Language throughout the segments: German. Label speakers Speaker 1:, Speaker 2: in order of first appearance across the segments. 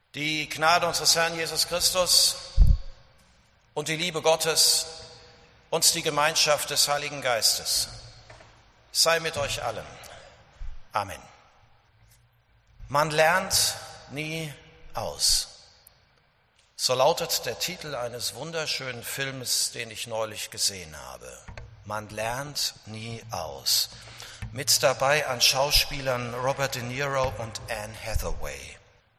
Speaker 1: Die Gnade unseres Herrn Jesus Christus und die Liebe Gottes und die Gemeinschaft des Heiligen Geistes sei mit euch allen. Amen. Man lernt nie aus. So lautet der Titel eines wunderschönen Films, den ich neulich gesehen habe. Man lernt nie aus. Mit dabei an Schauspielern Robert De Niro und Anne Hathaway.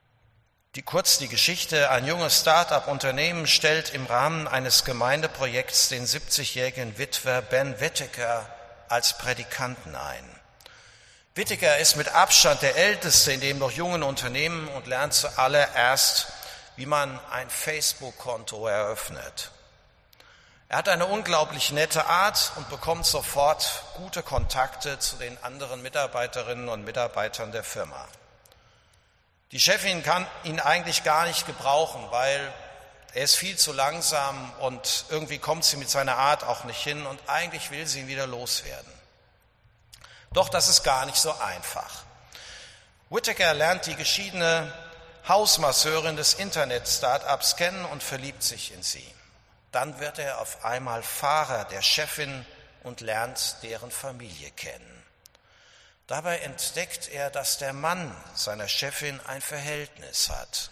Speaker 1: Die Geschichte: Ein junges Start-up-Unternehmen stellt im Rahmen eines Gemeindeprojekts den 70-jährigen Witwer Ben Whittaker als Prädikanten ein. Whittaker ist mit Abstand der älteste in dem noch jungen Unternehmen und lernt zuallererst, wie man ein Facebook-Konto eröffnet. Er hat eine unglaublich nette Art und bekommt sofort gute Kontakte zu den anderen Mitarbeiterinnen und Mitarbeitern der Firma. Die Chefin kann ihn eigentlich gar nicht gebrauchen, weil er ist viel zu langsam und irgendwie kommt sie mit seiner Art auch nicht hin und eigentlich will sie ihn wieder loswerden. Doch das ist gar nicht so einfach. Whittaker lernt die geschiedene Hausmasseurin des Internet-Startups kennen und verliebt sich in sie. Dann wird er auf einmal Fahrer der Chefin und lernt deren Familie kennen. Dabei entdeckt er, dass der Mann seiner Chefin ein Verhältnis hat.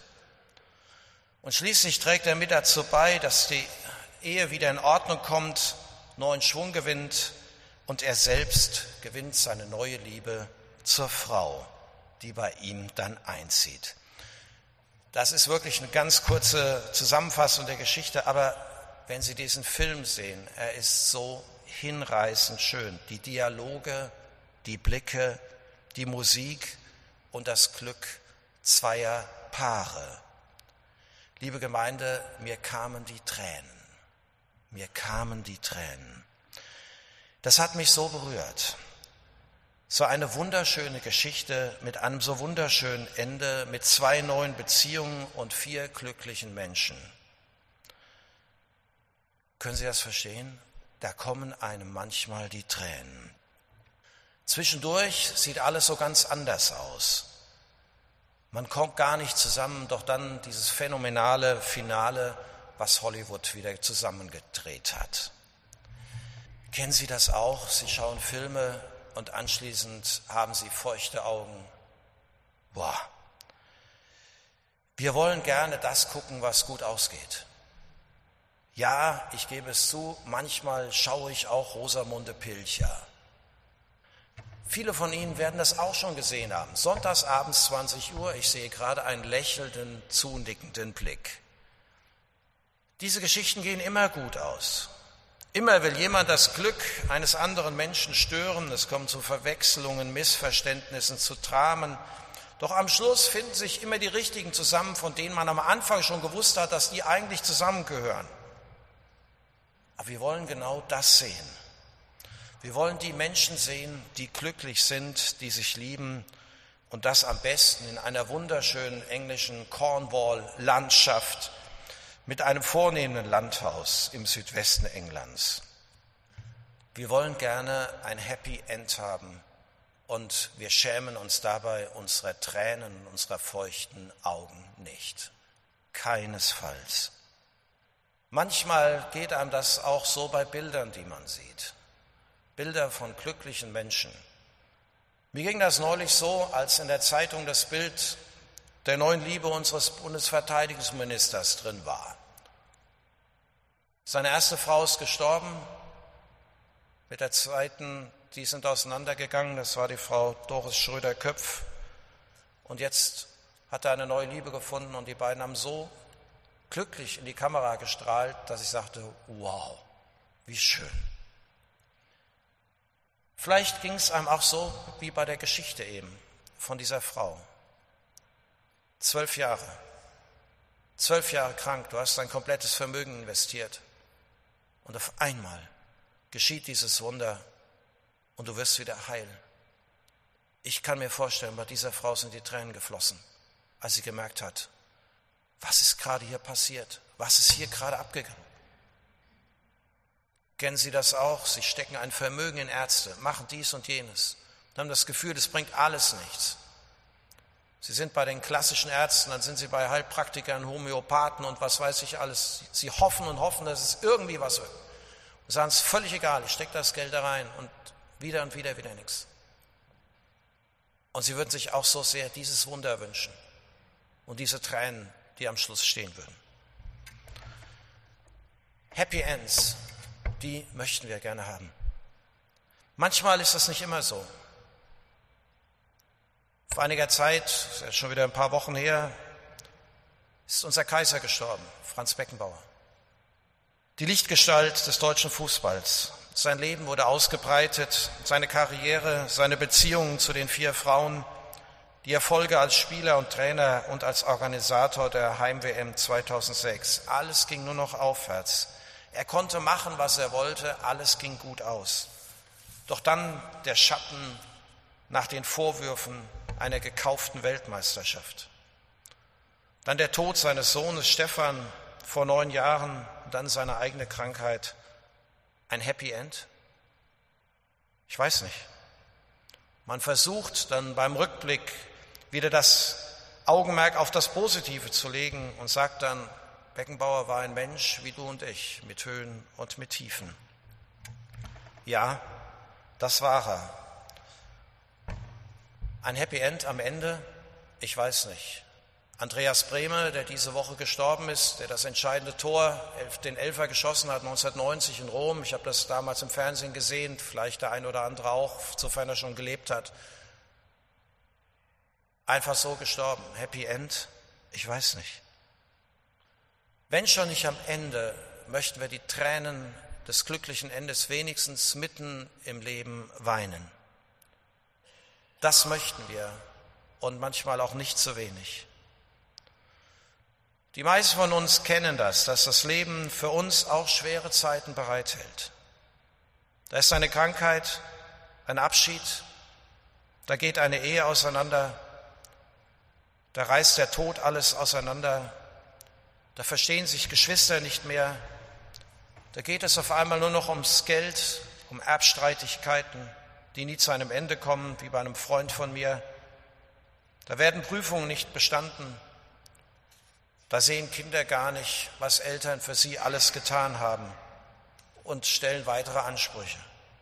Speaker 1: Und schließlich trägt er mit dazu bei, dass die Ehe wieder in Ordnung kommt, neuen Schwung gewinnt und er selbst gewinnt seine neue Liebe zur Frau, die bei ihm dann einzieht. Das ist wirklich eine ganz kurze Zusammenfassung der Geschichte, aber wenn Sie diesen Film sehen, er ist so hinreißend schön. Die Dialoge, die Blicke, die Musik und das Glück zweier Paare. Liebe Gemeinde, mir kamen die Tränen. Mir kamen die Tränen. Das hat mich so berührt. So eine wunderschöne Geschichte mit einem so wunderschönen Ende, mit 2 neuen Beziehungen und 4 glücklichen Menschen. Können Sie das verstehen? Da kommen einem manchmal die Tränen. Zwischendurch sieht alles so ganz anders aus. Man kommt gar nicht zusammen, doch dann dieses phänomenale Finale, was Hollywood wieder zusammengedreht hat. Kennen Sie das auch? Sie schauen Filme und anschließend haben Sie feuchte Augen. Boah. Wir wollen gerne das gucken, was gut ausgeht. Ja, ich gebe es zu, manchmal schaue ich auch Rosamunde Pilcher. Viele von Ihnen werden das auch schon gesehen haben. Sonntagsabends 20 Uhr, ich sehe gerade einen lächelnden, zunickenden Blick. Diese Geschichten gehen immer gut aus. Immer will jemand das Glück eines anderen Menschen stören. Es kommt zu Verwechslungen, Missverständnissen, zu Dramen. Doch am Schluss finden sich immer die Richtigen zusammen, von denen man am Anfang schon gewusst hat, dass die eigentlich zusammengehören. Aber wir wollen genau das sehen. Wir wollen die Menschen sehen, die glücklich sind, die sich lieben und das am besten in einer wunderschönen englischen Cornwall-Landschaft mit einem vornehmen Landhaus im Südwesten Englands. Wir wollen gerne ein Happy End haben und wir schämen uns dabei unserer Tränen, unserer feuchten Augen nicht. Keinesfalls. Manchmal geht einem das auch so bei Bildern, die man sieht. Bilder von glücklichen Menschen. Mir ging das neulich so, als in der Zeitung das Bild der neuen Liebe unseres Bundesverteidigungsministers drin war. Seine erste Frau ist gestorben, mit der zweiten, die sind auseinandergegangen, das war die Frau Doris Schröder-Köpf. Und jetzt hat er eine neue Liebe gefunden und die beiden haben so glücklich in die Kamera gestrahlt, dass ich sagte, wow, wie schön. Vielleicht ging es einem auch so wie bei der Geschichte eben von dieser Frau. 12 Jahre krank, du hast dein komplettes Vermögen investiert und auf einmal geschieht dieses Wunder und du wirst wieder heil. Ich kann mir vorstellen, bei dieser Frau sind die Tränen geflossen, als sie gemerkt hat, was ist gerade hier passiert, was ist hier gerade abgegangen. Kennen Sie das auch? Sie stecken ein Vermögen in Ärzte, machen dies und jenes und haben das Gefühl, das bringt alles nichts. Sie sind bei den klassischen Ärzten, dann sind sie bei Heilpraktikern, Homöopathen und was weiß ich alles. Sie hoffen und hoffen, dass es irgendwie was wird. Und sagen, es ist völlig egal, ich stecke das Geld da rein und wieder nichts. Und sie würden sich auch so sehr dieses Wunder wünschen und diese Tränen, die am Schluss stehen würden. Happy Ends, die möchten wir gerne haben. Manchmal ist das nicht immer so. Vor einiger Zeit, das ist ja schon wieder ein paar Wochen her, ist unser Kaiser gestorben, Franz Beckenbauer. Die Lichtgestalt des deutschen Fußballs. Sein Leben wurde ausgebreitet, seine Karriere, seine Beziehungen zu den 4 Frauen, die Erfolge als Spieler und Trainer und als Organisator der Heim-WM 2006. Alles ging nur noch aufwärts. Er konnte machen, was er wollte, alles ging gut aus. Doch dann der Schatten nach den Vorwürfen einer gekauften Weltmeisterschaft. Dann der Tod seines Sohnes Stefan vor 9 Jahren und dann seine eigene Krankheit. Ein Happy End? Ich weiß nicht. Man versucht dann beim Rückblick wieder das Augenmerk auf das Positive zu legen und sagt dann, Beckenbauer war ein Mensch wie du und ich, mit Höhen und mit Tiefen. Ja, das war er. Ein Happy End am Ende? Ich weiß nicht. Andreas Brehme, der diese Woche gestorben ist, der das entscheidende Tor, den Elfer geschossen hat 1990 in Rom. Ich habe das damals im Fernsehen gesehen, vielleicht der ein oder andere auch, sofern er schon gelebt hat. Einfach so gestorben. Happy End? Ich weiß nicht. Wenn schon nicht am Ende, möchten wir die Tränen des glücklichen Endes wenigstens mitten im Leben weinen. Das möchten wir und manchmal auch nicht so wenig. Die meisten von uns kennen das, dass das Leben für uns auch schwere Zeiten bereithält. Da ist eine Krankheit, ein Abschied, da geht eine Ehe auseinander, da reißt der Tod alles auseinander, da verstehen sich Geschwister nicht mehr, da geht es auf einmal nur noch ums Geld, um Erbstreitigkeiten, die nie zu einem Ende kommen, wie bei einem Freund von mir. Da werden Prüfungen nicht bestanden. Da sehen Kinder gar nicht, was Eltern für sie alles getan haben und stellen weitere Ansprüche.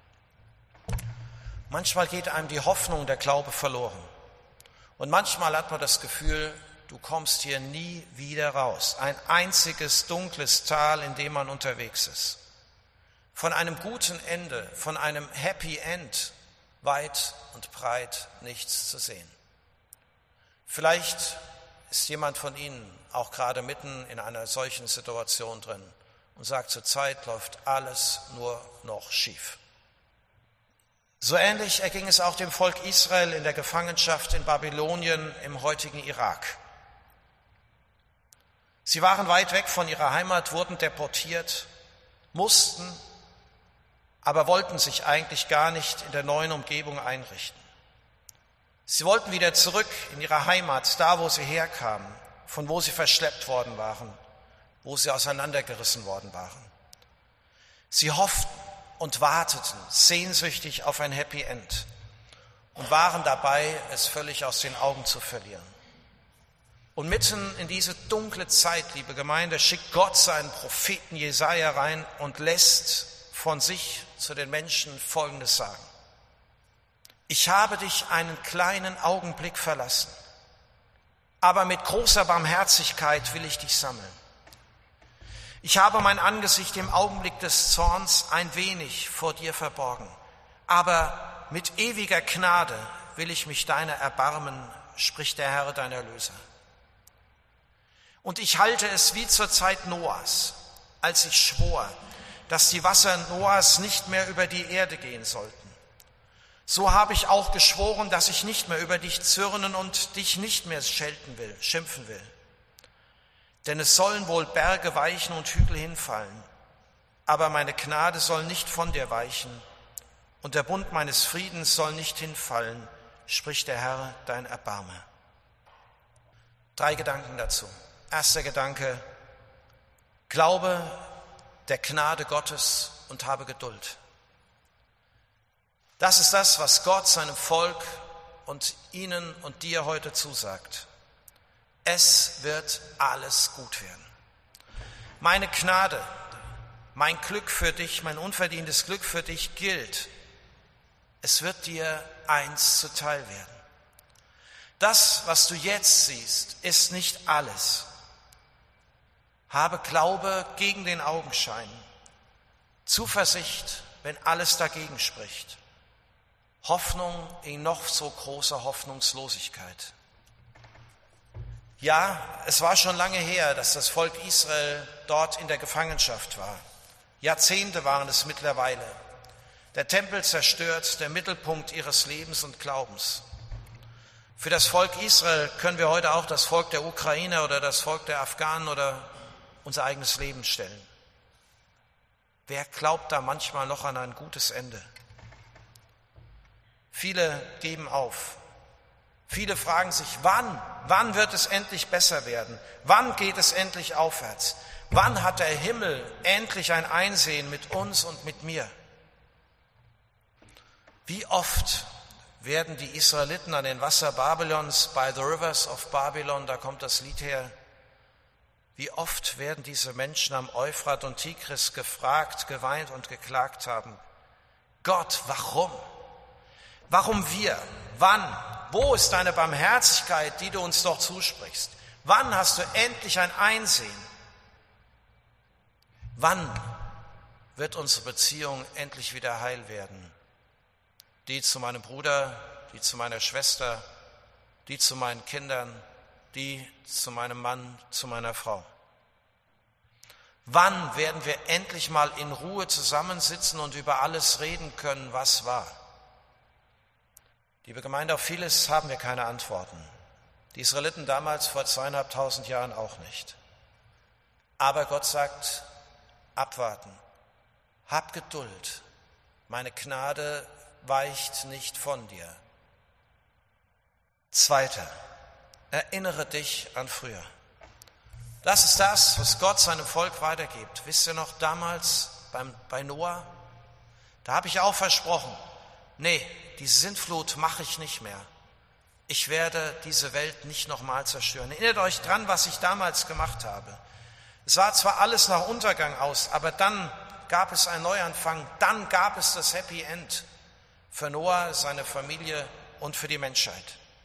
Speaker 1: Manchmal geht einem die Hoffnung, der Glaube verloren. Und manchmal hat man das Gefühl, du kommst hier nie wieder raus. Ein einziges dunkles Tal, in dem man unterwegs ist. Von einem guten Ende, von einem Happy End, weit und breit nichts zu sehen. Vielleicht ist jemand von Ihnen auch gerade mitten in einer solchen Situation drin und sagt, zurzeit läuft alles nur noch schief. So ähnlich erging es auch dem Volk Israel in der Gefangenschaft in Babylonien im heutigen Irak. Sie waren weit weg von ihrer Heimat, wurden deportiert, mussten, aber wollten sich eigentlich gar nicht in der neuen Umgebung einrichten. Sie wollten wieder zurück in ihre Heimat, da wo sie herkamen, von wo sie verschleppt worden waren, wo sie auseinandergerissen worden waren. Sie hofften und warteten sehnsüchtig auf ein Happy End und waren dabei, es völlig aus den Augen zu verlieren. Und mitten in diese dunkle Zeit, liebe Gemeinde, schickt Gott seinen Propheten Jesaja rein und lässt von sich zu den Menschen Folgendes sagen. Ich habe dich einen kleinen Augenblick verlassen, aber mit großer Barmherzigkeit will ich dich sammeln. Ich habe mein Angesicht im Augenblick des Zorns ein wenig vor dir verborgen, aber mit ewiger Gnade will ich mich deiner erbarmen, spricht der Herr, dein Erlöser. Und ich halte es wie zur Zeit Noahs, als ich schwor, dass die Wasser Noahs nicht mehr über die Erde gehen sollten. So habe ich auch geschworen, dass ich nicht mehr über dich zürnen und dich nicht mehr schimpfen will. Denn es sollen wohl Berge weichen und Hügel hinfallen, aber meine Gnade soll nicht von dir weichen und der Bund meines Friedens soll nicht hinfallen, spricht der Herr, dein Erbarme. 3 Gedanken dazu. Erster Gedanke, glaube der Gnade Gottes und habe Geduld. Das ist das, was Gott seinem Volk und Ihnen und dir heute zusagt. Es wird alles gut werden. Meine Gnade, mein Glück für dich, mein unverdientes Glück für dich gilt. Es wird dir eins zuteil werden. Das, was du jetzt siehst, ist nicht alles. Habe Glaube gegen den Augenschein, Zuversicht, wenn alles dagegen spricht, Hoffnung in noch so großer Hoffnungslosigkeit. Ja, es war schon lange her, dass das Volk Israel dort in der Gefangenschaft war. Jahrzehnte waren es mittlerweile. Der Tempel zerstört, der Mittelpunkt ihres Lebens und Glaubens. Für das Volk Israel können wir heute auch das Volk der Ukrainer oder das Volk der Afghanen oder unser eigenes Leben stellen. Wer glaubt da manchmal noch an ein gutes Ende? Viele geben auf. Viele fragen sich, wann wird es endlich besser werden? Wann geht es endlich aufwärts? Wann hat der Himmel endlich ein Einsehen mit uns und mit mir? Wie oft werden die Israeliten an den Wasser Babylons, by the rivers of Babylon, da kommt das Lied her, wie oft werden diese Menschen am Euphrat und Tigris gefragt, geweint und geklagt haben, Gott, warum? Warum wir? Wann? Wo ist deine Barmherzigkeit, die du uns doch zusprichst? Wann hast du endlich ein Einsehen? Wann wird unsere Beziehung endlich wieder heil werden? Die zu meinem Bruder, die zu meiner Schwester, die zu meinen Kindern, die zu meinem Mann, zu meiner Frau. Wann werden wir endlich mal in Ruhe zusammensitzen und über alles reden können, was war? Liebe Gemeinde, auf vieles haben wir keine Antworten. Die Israeliten damals vor 2500 Jahren auch nicht. Aber Gott sagt, abwarten, hab Geduld, meine Gnade weicht nicht von dir. Zweiter, erinnere dich an früher. Das ist das, was Gott seinem Volk weitergibt. Wisst ihr noch, damals bei Noah, da habe ich auch versprochen, nee, diese Sintflut mache ich nicht mehr. Ich werde diese Welt nicht nochmal zerstören. Erinnert euch dran, was ich damals gemacht habe. Es sah zwar alles nach Untergang aus, aber dann gab es einen Neuanfang, dann gab es das Happy End für Noah, seine Familie und für die Menschheit.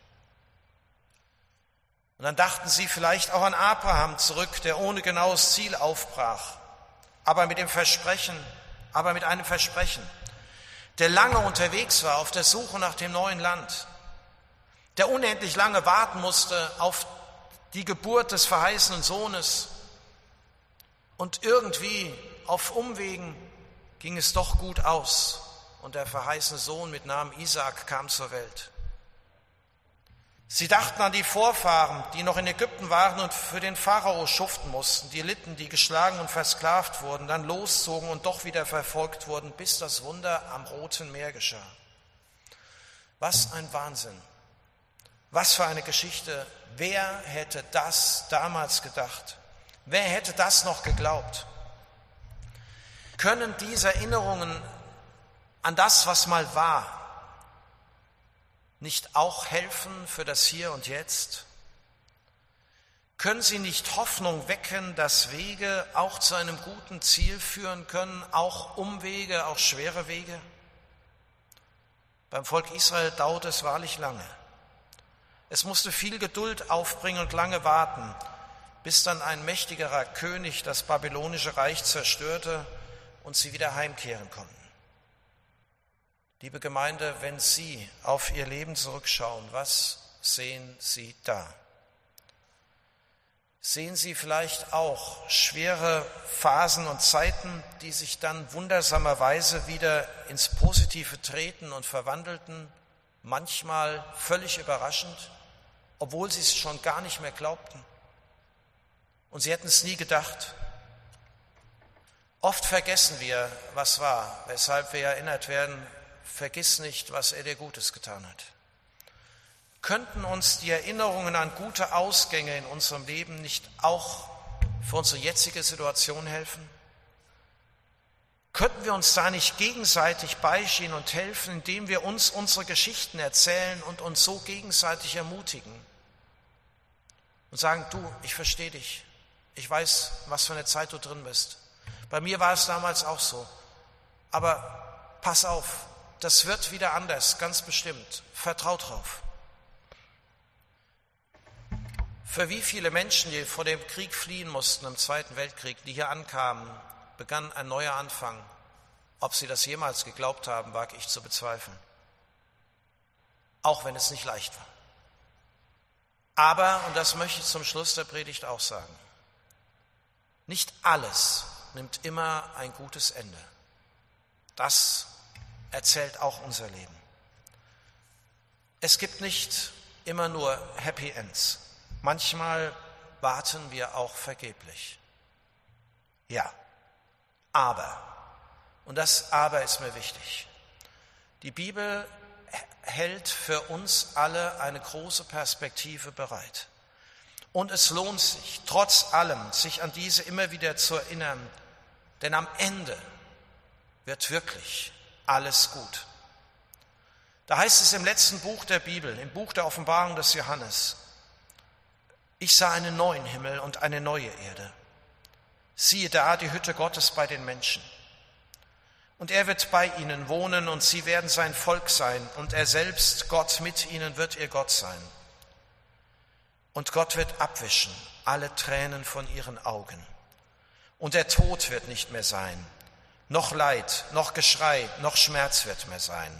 Speaker 1: Und dann dachten sie vielleicht auch an Abraham zurück, der ohne genaues Ziel aufbrach, aber mit einem Versprechen, der lange unterwegs war auf der Suche nach dem neuen Land, der unendlich lange warten musste auf die Geburt des verheißenen Sohnes. Und irgendwie auf Umwegen ging es doch gut aus und der verheißene Sohn mit Namen Isaak kam zur Welt. Sie dachten an die Vorfahren, die noch in Ägypten waren und für den Pharao schuften mussten, die litten, die geschlagen und versklavt wurden, dann loszogen und doch wieder verfolgt wurden, bis das Wunder am Roten Meer geschah. Was ein Wahnsinn! Was für eine Geschichte! Wer hätte das damals gedacht? Wer hätte das noch geglaubt? Können diese Erinnerungen an das, was mal war, nicht auch helfen für das Hier und Jetzt? Können sie nicht Hoffnung wecken, dass Wege auch zu einem guten Ziel führen können, auch Umwege, auch schwere Wege? Beim Volk Israel dauerte es wahrlich lange. Es musste viel Geduld aufbringen und lange warten, bis dann ein mächtigerer König das babylonische Reich zerstörte und sie wieder heimkehren konnten. Liebe Gemeinde, wenn Sie auf Ihr Leben zurückschauen, was sehen Sie da? Sehen Sie vielleicht auch schwere Phasen und Zeiten, die sich dann wundersamerweise wieder ins Positive treten und verwandelten, manchmal völlig überraschend, obwohl Sie es schon gar nicht mehr glaubten? Und Sie hätten es nie gedacht. Oft vergessen wir, was war, weshalb wir erinnert werden, vergiss nicht, was er dir Gutes getan hat. Könnten uns die Erinnerungen an gute Ausgänge in unserem Leben nicht auch für unsere jetzige Situation helfen? Könnten wir uns da nicht gegenseitig beistehen und helfen, indem wir uns unsere Geschichten erzählen und uns so gegenseitig ermutigen und sagen, du, ich verstehe dich, ich weiß, was für eine Zeit du drin bist. Bei mir war es damals auch so, aber pass auf, das wird wieder anders, ganz bestimmt, vertrau drauf. Für wie viele Menschen, die vor dem Krieg fliehen mussten im Zweiten Weltkrieg, die hier ankamen, begann ein neuer Anfang. Ob sie das jemals geglaubt haben, wage ich zu bezweifeln. Auch wenn es nicht leicht war. Aber, und das möchte ich zum Schluss der Predigt auch sagen, nicht alles nimmt immer ein gutes Ende. Das erzählt auch unser Leben. Es gibt nicht immer nur Happy Ends. Manchmal warten wir auch vergeblich. Ja, aber, und das Aber ist mir wichtig, die Bibel hält für uns alle eine große Perspektive bereit. Und es lohnt sich, trotz allem, sich an diese immer wieder zu erinnern, denn am Ende wird wirklich alles gut. Da heißt es im letzten Buch der Bibel, im Buch der Offenbarung des Johannes, ich sah einen neuen Himmel und eine neue Erde. Siehe da, die Hütte Gottes bei den Menschen. Und er wird bei ihnen wohnen und sie werden sein Volk sein und er selbst, Gott mit ihnen, wird ihr Gott sein. Und Gott wird abwischen alle Tränen von ihren Augen. Und der Tod wird nicht mehr sein, noch Leid, noch Geschrei, noch Schmerz wird mehr sein.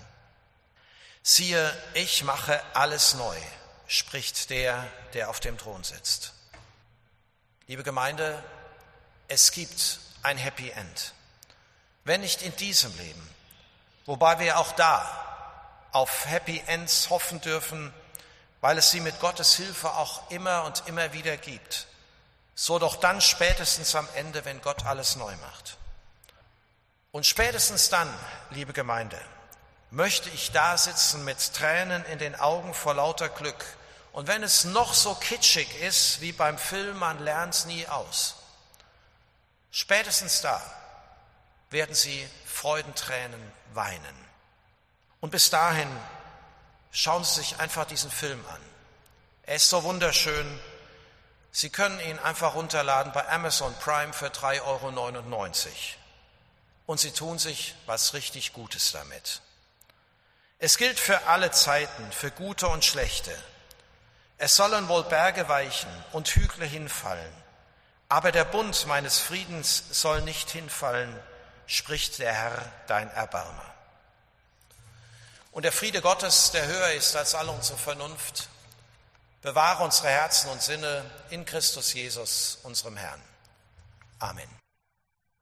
Speaker 1: Siehe, ich mache alles neu, spricht der, der auf dem Thron sitzt. Liebe Gemeinde, es gibt ein Happy End. Wenn nicht in diesem Leben, wobei wir auch da auf Happy Ends hoffen dürfen, weil es sie mit Gottes Hilfe auch immer und immer wieder gibt, so doch dann spätestens am Ende, wenn Gott alles neu macht. Und spätestens dann, liebe Gemeinde, möchte ich da sitzen mit Tränen in den Augen vor lauter Glück. Und wenn es noch so kitschig ist wie beim Film, man lernt's nie aus. Spätestens da werden Sie Freudentränen weinen. Und bis dahin schauen Sie sich einfach diesen Film an. Er ist so wunderschön. Sie können ihn einfach runterladen bei Amazon Prime für 3,99 €. Und Sie tun sich was richtig Gutes damit. Es gilt für alle Zeiten, für gute und schlechte. Es sollen wohl Berge weichen und Hügel hinfallen, aber der Bund meines Friedens soll nicht hinfallen, spricht der Herr, dein Erbarmer. Und der Friede Gottes, der höher ist als all unsere Vernunft, bewahre unsere Herzen und Sinne in Christus Jesus, unserem Herrn. Amen.